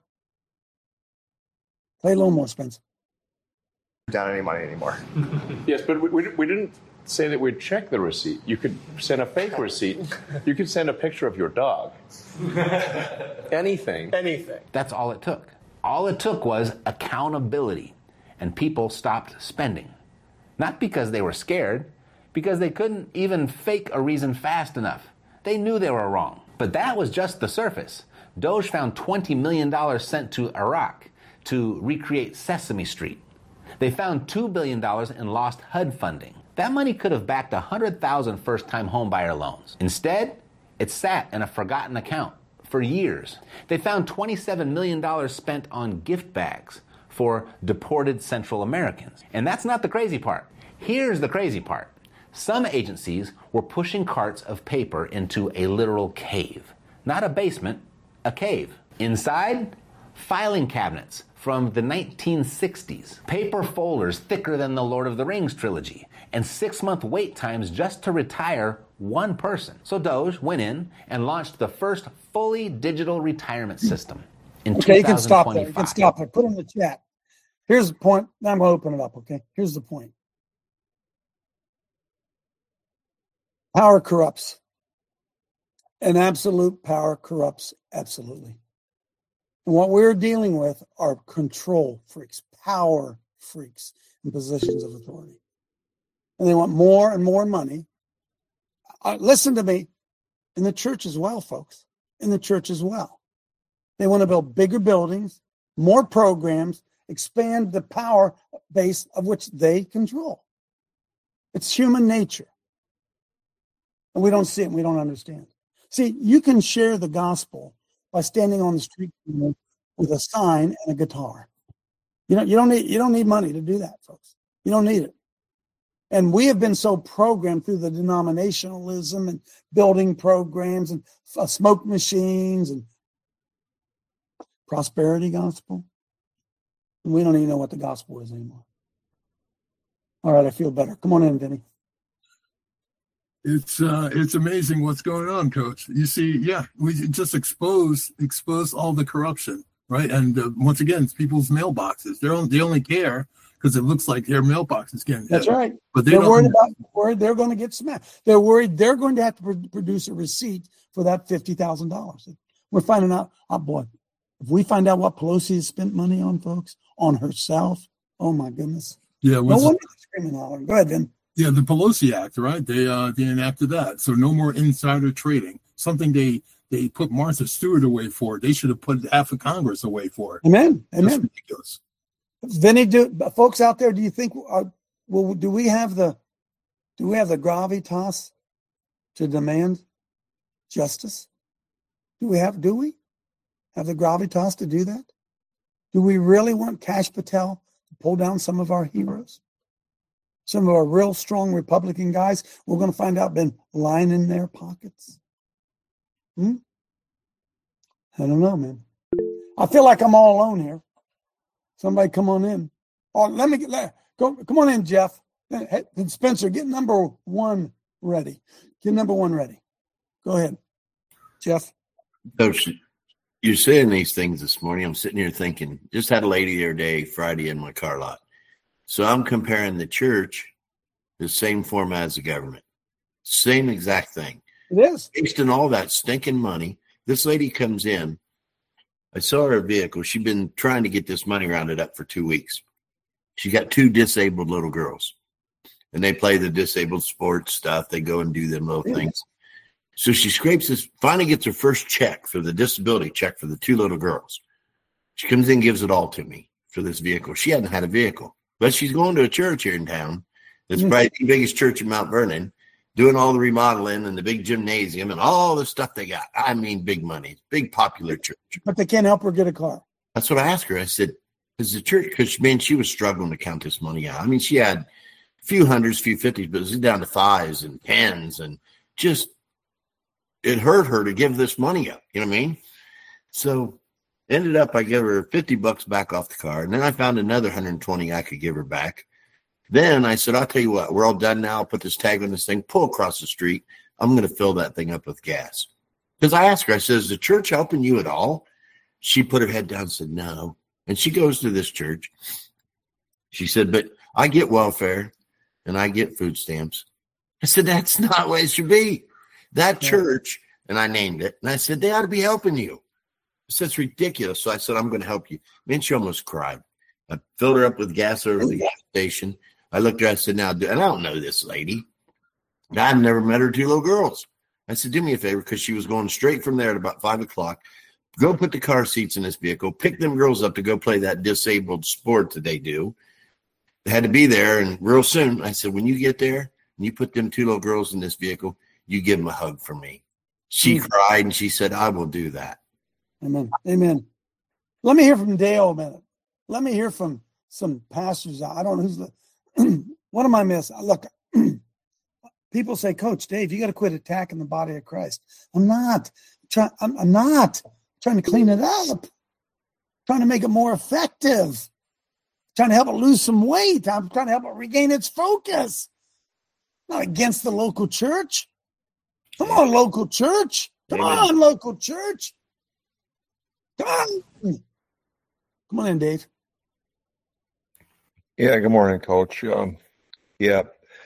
Play a little more, Spence. Down any money anymore. Yes, but we didn't say that we'd check the receipt. You could send a fake receipt. You could send a picture of your dog. Anything. That's all it took. All it took was accountability, and people stopped spending. Not because they were scared, because they couldn't even fake a reason fast enough. They knew they were wrong. But that was just the surface. Doge found $20 million sent to Iraq to recreate Sesame Street. They found $2 billion in lost HUD funding. That money could have backed 100,000 first-time homebuyer loans. Instead, it sat in a forgotten account for years. They found $27 million spent on gift bags for deported Central Americans. And that's not the crazy part. Here's the crazy part. Some agencies were pushing carts of paper into a literal cave. Not a basement, a cave. Inside, filing cabinets from the 1960s, paper folders thicker than the Lord of the Rings trilogy, and 6-month wait times just to retire one person. So Doge went in and launched the first fully digital retirement system in 2025. You can stop there. You can stop there. Put it in the chat. Here's the point. Now I'm going to open it up, okay? Here's the point. Power corrupts. And absolute power corrupts absolutely. And what we're dealing with are control freaks, power freaks in positions of authority. And they want more and more money. Listen to me. In the church as well, folks. In the church as well. They want to build bigger buildings, more programs, expand the power base of which they control. It's human nature. And we don't see it and we don't understand. See, you can share the gospel by standing on the street with a sign and a guitar. You don't need money to do that, folks. You don't need it. And we have been so programmed through the denominationalism and building programs and smoke machines and prosperity gospel. And we don't even know what the gospel is anymore. All right, I feel better. Come on in, Vinny. It's amazing what's going on, Coach. You see, we just expose all the corruption, right? And once again, it's people's mailboxes. They only care because it looks like their mailbox is getting hit. That's right. But they're worried about where they're going to get smashed. They're worried they're going to have to produce a receipt for that $50,000. We're finding out, oh boy, if we find out what Pelosi has spent money on, folks, on herself, oh my goodness. Yeah. No wonder they're screaming and hollering. Go ahead, Vin. Yeah, the Pelosi Act, right? They enacted that. So no more insider trading. Something they put Martha Stewart away for. They should have put half of Congress away for it. Amen. That's Amen. ridiculous. Vinny, folks out there, do you think do we have the gravitas to demand justice? Do we have the gravitas to do that? Do we really want Kash Patel to pull down some of our heroes? Some of our real strong Republican guys, we're going to find out, been lying in their pockets. I don't know, man. I feel like I'm all alone here. Somebody come on in. Oh, go. Come on in, Jeff. Hey, Spencer, get number one ready. Get number one ready. Go ahead, Jeff. Coach, you're saying these things this morning. I'm sitting here thinking, just had a lady the other day, Friday, in my car lot. So I'm comparing the church the same format as the government. Same exact thing. It is. Wasting all that stinking money. This lady comes in. I saw her vehicle. She'd been trying to get this money rounded up for 2 weeks. She got 2 disabled little girls. And they play the disabled sports stuff. They go and do them little things. So she scrapes this, finally gets her first check for the disability check for the 2 little girls. She comes in and gives it all to me for this vehicle. She hadn't had a vehicle. But she's going to a church here in town. It's probably the biggest church in Mount Vernon, doing all the remodeling and the big gymnasium and all the stuff they got. I mean, big money, big popular church. But they can't help her get a car. That's what I asked her. I said, is the church, because, man, she was struggling to count this money out. I mean, she had a few hundreds, few fifties, but it was down to 5s and 10s and just, it hurt her to give this money up. You know what I mean? So ended up, I gave her $50 back off the car. And then I found another 120 I could give her back. Then I said, I'll tell you what, we're all done now. I'll put this tag on this thing, pull across the street. I'm going to fill that thing up with gas. Because I asked her, I said, is the church helping you at all? She put her head down and said, no. And she goes to this church. She said, but I get welfare and I get food stamps. I said, that's not what it should be. That church, and I named it, and I said, they ought to be helping you. I said, it's ridiculous. So I said, I'm going to help you. Man, she almost cried. I filled her up with gas over at the gas station. I looked at her, I said, now, and I don't know this lady. I've never met her 2 little girls. I said, do me a favor, because she was going straight from there at about 5 o'clock. Go put the car seats in this vehicle, pick them girls up to go play that disabled sport that they do. had to be there. And real soon, I said, when you get there and you put them 2 little girls in this vehicle, you give them a hug for me. She cried and she said, I will do that. Amen. Amen. Let me hear from Dale a minute. Let me hear from some pastors. I don't know who's the, what am I missing? Look, people say, Coach Dave, you got to quit attacking the body of Christ. I'm not trying to clean it up, trying to make it more effective, trying to help it lose some weight. I'm trying to help it regain its focus. Not against the local church. Come on, local church. Come on, local church. Come on. Come on in, Dave. Yeah, good morning, Coach. The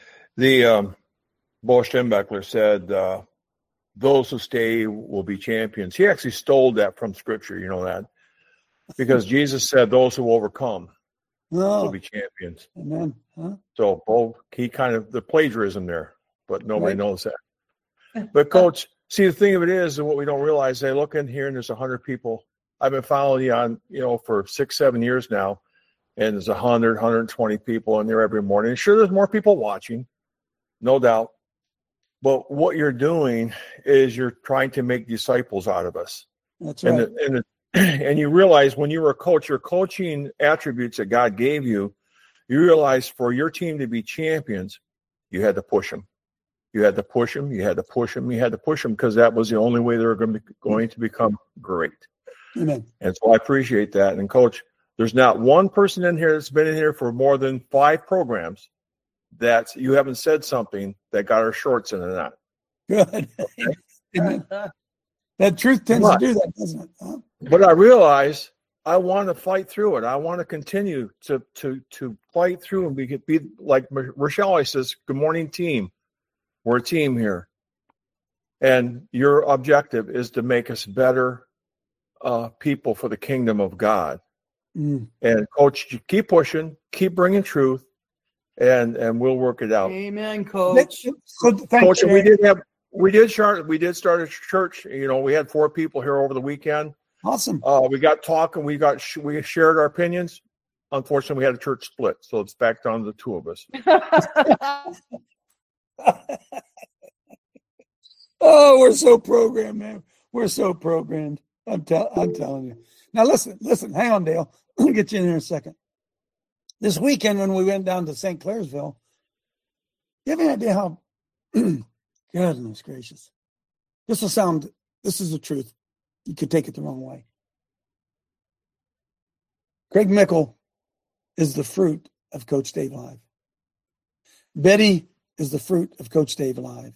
Bo Steinbeckler said, those who stay will be champions. He actually stole that from Scripture, you know that. Because Jesus said those who overcome will be champions. Amen. Huh? So Bo, he kind of, the plagiarism there, but nobody knows that. But Coach, see, the thing of it is, and what we don't realize, they look in here and there's 100 people. I've been following you on, for 6-7 years now, and there's 100, 120 people in there every morning. Sure, there's more people watching, no doubt. But what you're doing is you're trying to make disciples out of us. That's right. And you realize when you were a coach, your coaching attributes that God gave you, you realize for your team to be champions, you had to push them. You had to push them. You had to push them. You had to push them because that was the only way they were going to become great. Amen. And so I appreciate that. And Coach, there's not one person in here that's been in here for more than 5 programs that you haven't said something that got our shorts in a knot. Good. Amen. That truth tends to do that, doesn't it? Huh? But I realize I want to fight through it. I want to continue to fight through and be like Rochelle says, good morning, team. We're a team here. And your objective is to make us better people for the kingdom of God. And Coach, you keep pushing, keep bringing truth, and we'll work it out. Amen, Coach. Coach, we did start a church. We had 4 people here over the weekend. Awesome. We got talking. We shared our opinions. Unfortunately, we had a church split, so it's back down to the 2 of us. Oh, we're so programmed, man. We're so programmed. I'm telling you. Now, listen. Hang on, Dale. I'll get you in here in a second. This weekend when we went down to St. Clairsville, you have any idea how, goodness gracious, this is the truth. You could take it the wrong way. Craig Mickle is the fruit of Coach Dave Live. Betty is the fruit of Coach Dave Live.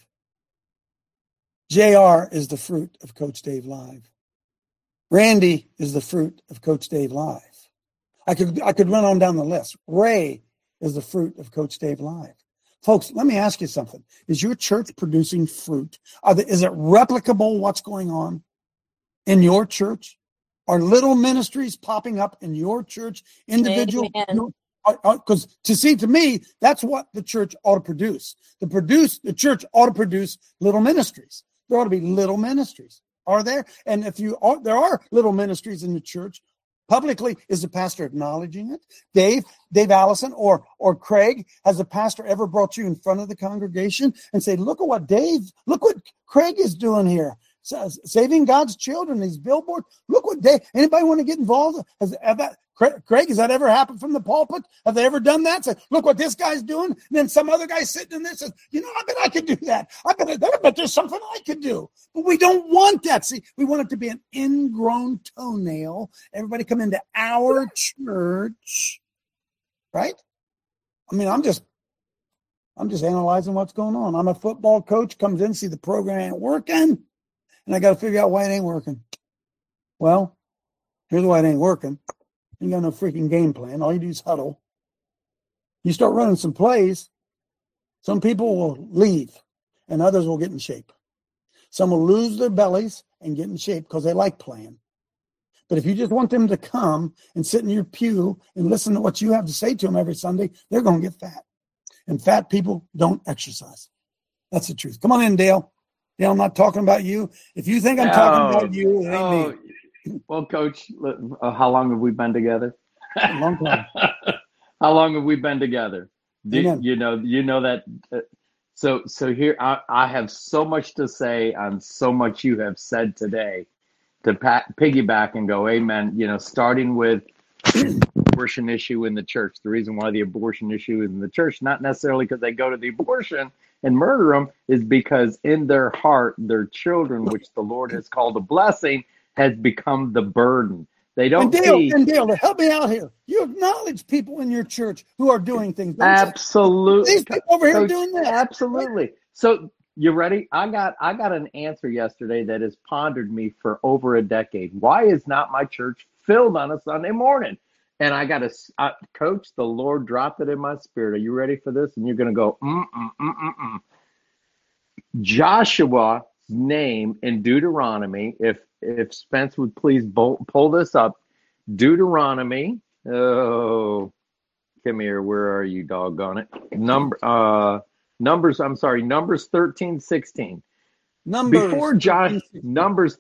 JR is the fruit of Coach Dave Live. Randy is the fruit of Coach Dave Live. I could run on down the list. Ray is the fruit of Coach Dave Live. Folks, let me ask you something. Is your church producing fruit? Is it replicable what's going on in your church? Are little ministries popping up in your church? Individual? Because to me, that's what the church ought to produce. The church ought to produce little ministries. There ought to be little ministries. Are there? And if there are little ministries in the church, publicly, is the pastor acknowledging it? Dave Allison or Craig, has the pastor ever brought you in front of the congregation and say, look what Craig is doing here, saving God's children, these billboards. Look what anybody want to get involved? Craig, has that ever happened from the pulpit? Have they ever done that? Say, look what this guy's doing. And then some other guy sitting in there says, I bet I could do that. I bet there's something I could do. But we don't want that. See, we want it to be an ingrown toenail. Everybody come into our church, right? I mean, I'm just analyzing what's going on. I'm a football coach, comes in, see the program ain't working, and I got to figure out why it ain't working. Well, here's why it ain't working. You got no freaking game plan. All you do is huddle. You start running some plays, some people will leave and others will get in shape. Some will lose their bellies and get in shape because they like playing. But if you just want them to come and sit in your pew and listen to what you have to say to them every Sunday, they're going to get fat. And fat people don't exercise. That's the truth. Come on in, Dale. Dale, I'm not talking about you. If you think I'm talking about you, it ain't me. Well, Coach, how long have we been together? A long time. How long have we been together? Amen. You know that. So here, I have so much to say on so much you have said today to piggyback and go, amen. You know, starting with abortion issue in the church. The reason why the abortion issue is in the church, not necessarily because they go to the abortion and murder them, is because in their heart, their children, which the Lord has called a blessing, has become the burden. They don't see. And Dale, help me out here. You acknowledge people in your church who are doing things. Absolutely. These people over here doing that. Absolutely. So you ready? I got an answer yesterday that has pondered me for over a decade. Why is not my church filled on a Sunday morning? And I got Coach, the Lord dropped it in my spirit. Are you ready for this? And you're going to go, Joshua's name in Deuteronomy, if Spence would please pull this up, Deuteronomy, come here, where are you, doggone it? Numbers 13:16. Numbers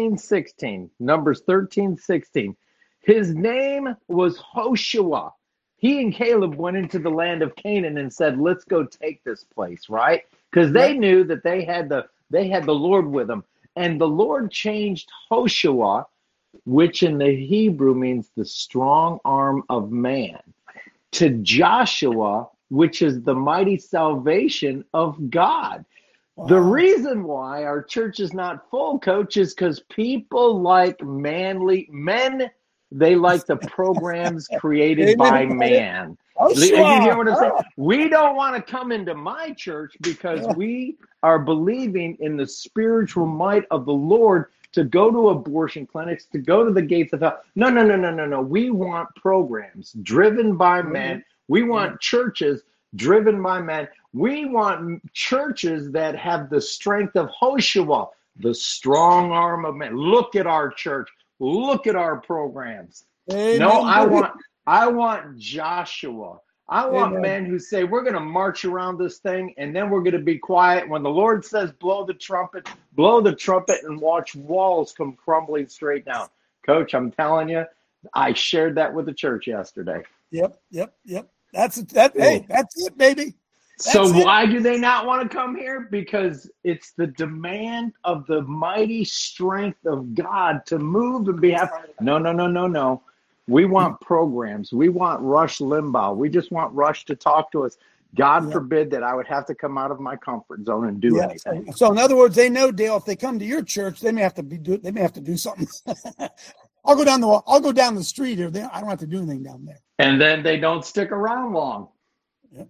13:16. His name was Hoshua. He and Caleb went into the land of Canaan and said, let's go take this place, right? Because they knew that they had the Lord with them. And the Lord changed Hoshua, which in the Hebrew means the strong arm of man, to Joshua, which is the mighty salvation of God. Wow. The reason why our church is not full, Coach, is because people like men. They like the programs created by man. You hear what I'm saying? We don't want to come into my church because we are believing in the spiritual might of the Lord to go to abortion clinics, to go to the gates of hell. No. We want programs driven by men. We want churches driven by men. We want churches that have the strength of Hoshua, the strong arm of man. Look at our church. Look at our programs. Amen. No, I want Joshua. I want men who say, we're going to march around this thing, and then we're going to be quiet. When the Lord says, blow the trumpet, and watch walls come crumbling straight down. Coach, I'm telling you, I shared that with the church yesterday. Yep. That's it, baby. Why do they not want to come here? Because it's the demand of the mighty strength of God to move and behalf. No. We want programs. We want Rush Limbaugh. We just want Rush to talk to us. God forbid that I would have to come out of my comfort zone and do anything. So in other words, they know, Dale, if they come to your church, they may have to do something. I'll go down the street here. I don't have to do anything down there. And then they don't stick around long. Yep.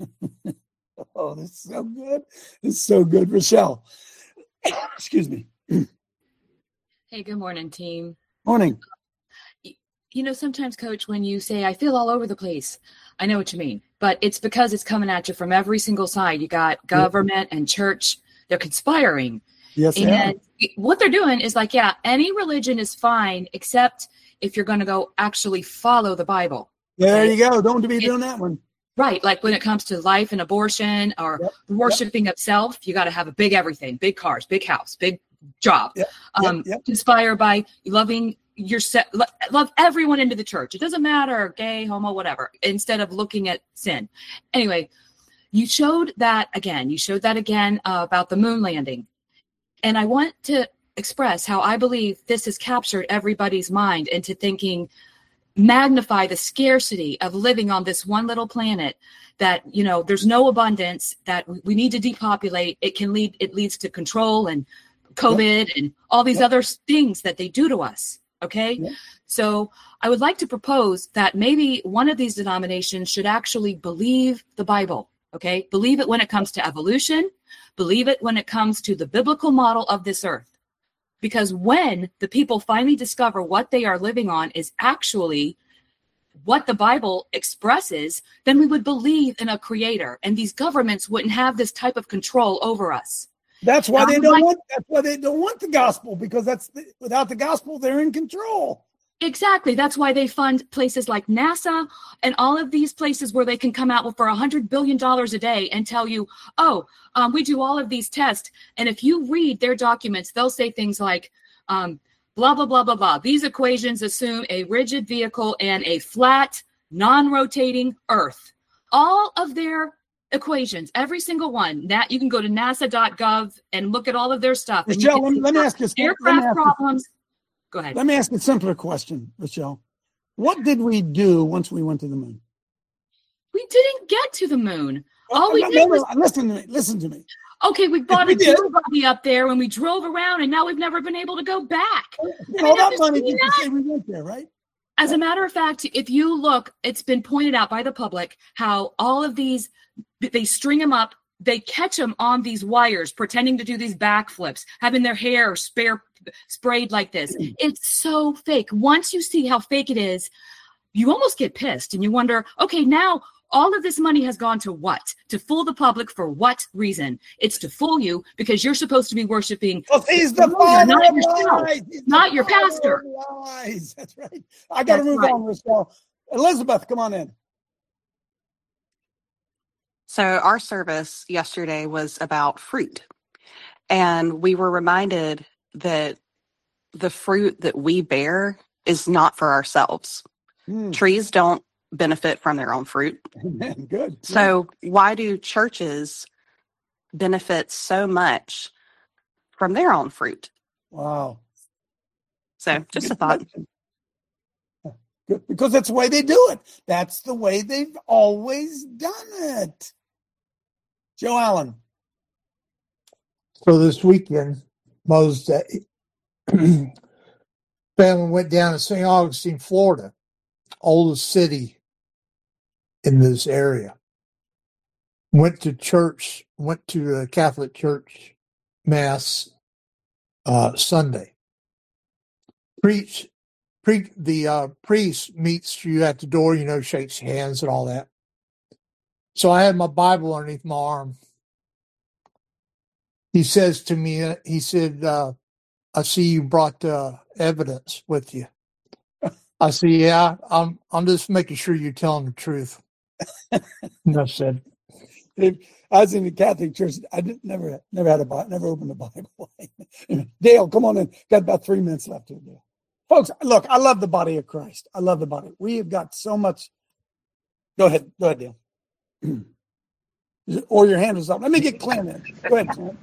Oh, this is so good. This is so good. Rochelle. Excuse me. Hey, good morning, team. Morning. You know, sometimes, Coach, when you say, I feel all over the place, I know what you mean. But it's because it's coming at you from every single side. You got government and church. They're conspiring. Yes, and what they're doing is like, any religion is fine, except if you're going to go actually follow the Bible. There you go. Don't be doing that one. Right. Like when it comes to life and abortion or worshiping of self, you got to have a big everything, big cars, big house, big job. Inspired by loving yourself, love everyone into the church. It doesn't matter, gay, homo, whatever, instead of looking at sin. Anyway, you showed that again about the moon landing. And I want to express how I believe this has captured everybody's mind into thinking, magnify the scarcity of living on this one little planet, that, you know, there's no abundance, that we need to depopulate. It leads to control and COVID and all these other things that they do to us. Okay. Yeah. So I would like to propose that maybe one of these denominations should actually believe the Bible. Okay. Believe it when it comes to evolution, believe it when it comes to the biblical model of this earth. Because when the people finally discover what they are living on is actually what the Bible expresses, then we would believe in a creator, and these governments wouldn't have this type of control over us. That's why they don't want the gospel, because without the gospel, they're in control. Exactly. That's why they fund places like NASA and all of these places where they can come out for $100 billion a day and tell you, we do all of these tests. And if you read their documents, they'll say things like, blah, blah, blah, blah, blah. These equations assume a rigid vehicle and a flat non-rotating Earth. All of their equations, every single one, that you can go to nasa.gov and look at all of their stuff. Rochelle, let me ask you aircraft problems. Go ahead. Let me ask a simpler question, Rochelle. What did we do once we went to the moon? We didn't get to the moon. All we did was listen to me. Okay, we bought a drill buggy up there when we drove around, and now we've never been able to go back. All that money you can say we went there, right? As a matter of fact, if you look, it's been pointed out by the public how all of these, they string them up, they catch them on these wires, pretending to do these backflips, having their hair sprayed like this. It's so fake. Once you see how fake it is, you almost get pissed and you wonder, okay, now all of this money has gone to what? To fool the public for what reason? It's to fool you because you're supposed to be worshiping. Well, he's the father not of yourself, lies. not your pastor. Lies. That's right. I got to move on, Rochelle. Elizabeth, come on in. So our service yesterday was about fruit. And we were reminded that the fruit that we bear is not for ourselves. Trees don't benefit from their own fruit. Amen. Good. So why do churches benefit so much from their own fruit? Wow. So just a thought. Because that's the way they do it. That's the way they've always done it. Joe Allen. So this weekend, Mother's Day, family went down to St. Augustine, Florida, oldest city in this area. Went to church, went to a Catholic church mass Sunday. The priest meets you at the door, shakes hands and all that. So I had my Bible underneath my arm. He says to me, he said, I see you brought evidence with you. I said, yeah, I'm just making sure you're telling the truth. Enough said. I was in the Catholic church. I never had a Bible, never opened a Bible. Dale, come on in. Got about 3 minutes left here, Dale. Folks, look, I love the body of Christ. I love the body. We have got so much. Go ahead, Dale. Or your hand was up. Let me get Clint in. Go ahead, Clint.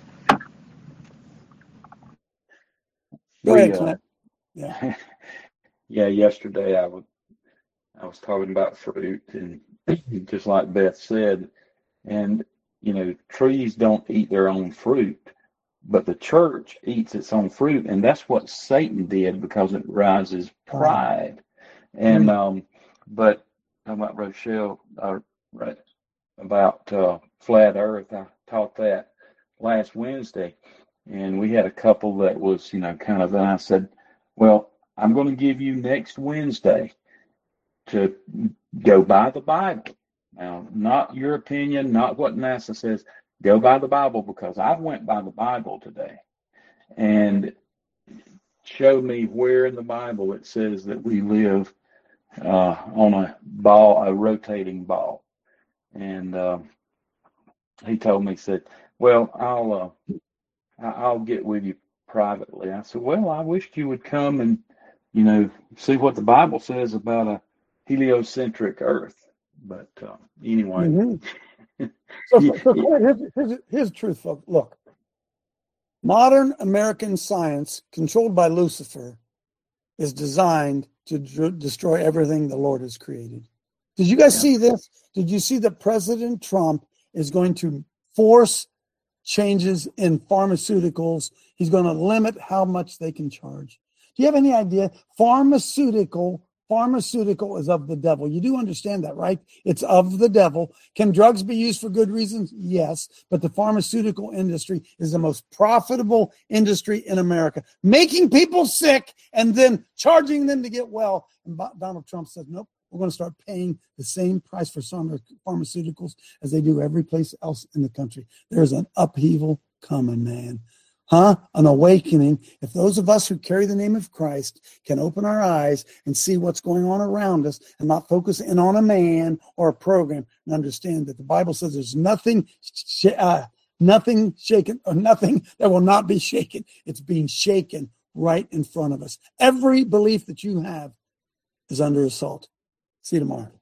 Go ahead, Clint. Yeah. Yeah, yesterday I was talking about fruit, and just like Beth said, and trees don't eat their own fruit, but the church eats its own fruit, and that's what Satan did because it rises pride. And but talking about Rochelle, right, about flat Earth, I taught that last Wednesday, and we had a couple that was kind of, and I said, well, I'm going to give you next Wednesday to go by the Bible. Now, not your opinion, not what NASA says. Go by the Bible, because I went by the Bible today. And show me where in the Bible it says that we live on a rotating ball. And he told me, he said, well, I'll get with you privately. I said, well, I wished you would come and see what the Bible says about a heliocentric Earth. But anyway. Mm-hmm. So here's the truth, folks. Look, modern American science, controlled by Lucifer, is designed to destroy everything the Lord has created. Did you guys see this? Did you see that President Trump is going to force changes in pharmaceuticals? He's going to limit how much they can charge. Do you have any idea? Pharmaceutical is of the devil. You do understand that, right? It's of the devil. Can drugs be used for good reasons? Yes. But the pharmaceutical industry is the most profitable industry in America, making people sick and then charging them to get well. And Donald Trump said, nope, we're going to start paying the same price for some pharmaceuticals as they do every place else in the country. There's an upheaval coming, man. An awakening. If those of us who carry the name of Christ can open our eyes and see what's going on around us and not focus in on a man or a program, and understand that the Bible says there's nothing shaken, or nothing that will not be shaken. It's being shaken right in front of us. Every belief that you have is under assault. See you tomorrow.